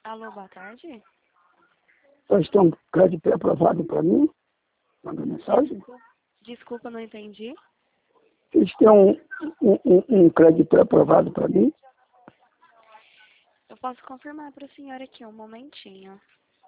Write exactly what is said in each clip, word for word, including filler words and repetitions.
Alô, boa tarde. Vocês têm um crédito aprovado para mim? Manda mensagem. Desculpa, desculpa, não entendi. Vocês têm um, um, um, um crédito aprovado para mim? Eu posso confirmar para a senhora aqui, um momentinho.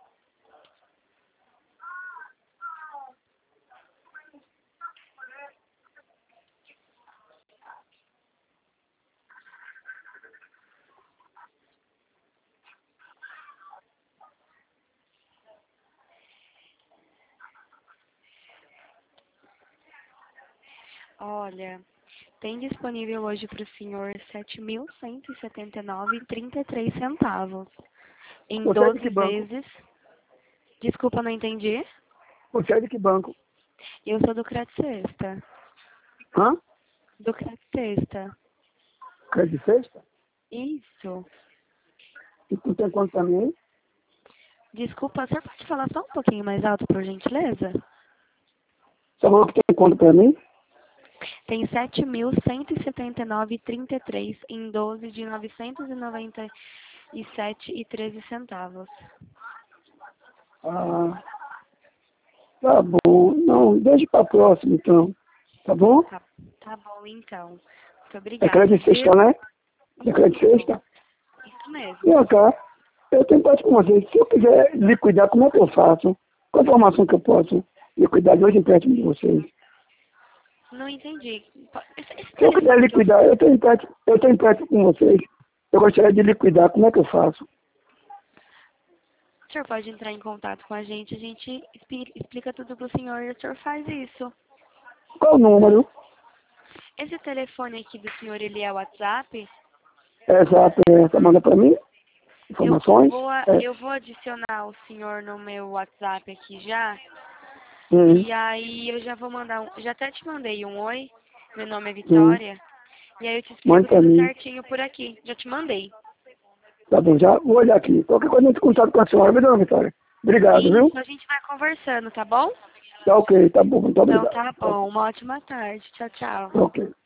Olha, tem disponível hoje para o senhor sete mil cento e setenta e nove reais e trinta e três centavos. Em Você é de doze que banco? vezes. Desculpa, não entendi. Você é de que banco? Eu sou do Crédito Sexta. Hã? Do Crédito Sexta. Crédito sexta? Isso. E tu tem quanto para mim? Desculpa, você pode falar só um pouquinho mais alto, por gentileza? Você falou que tem quanto para mim? Tem sete mil cento e setenta e nove reais e trinta e três em doze de novecentos e noventa e sete reais e treze centavos. Ah, tá bom. Não, deixa para próximo então. Tá bom? Tá, tá bom, então. Muito É obrigada, crédito sexta, viu? né? É crédito sexta? Isso mesmo. Vem cá. Eu tenho parte com vocês. Se eu quiser liquidar, como é que eu faço? Qual a informação que eu posso liquidar dois empréstimos de vocês? Não entendi. Esse, esse Se eu quiser telefone que eu... liquidar, eu tenho empréstimo, eu tenho empréstimo com vocês. Eu gostaria de liquidar, como é que eu faço? O senhor pode entrar em contato com a gente, a gente expli- explica tudo pro senhor e o senhor faz isso. Qual o número? Esse telefone aqui do senhor, ele é o WhatsApp? Exato, é, você manda para mim Eu informações? vou, a- É. eu vou adicionar o senhor no meu WhatsApp aqui já. Hum, E aí eu já vou mandar um... Já até te mandei um oi. Meu nome é hum. Vitória. E aí eu te Manda explico para tudo mim. certinho por aqui. Já te mandei. Tá bom, já vou olhar aqui. Qualquer coisa eu te contato com a senhora, me dá uma Vitória. Obrigado, viu? Isso, a gente vai conversando, tá bom? Tá ok, tá bom, muito Então obrigado. tá Tá ok. bom. Uma ótima tarde. Tchau, tchau. Tá ok.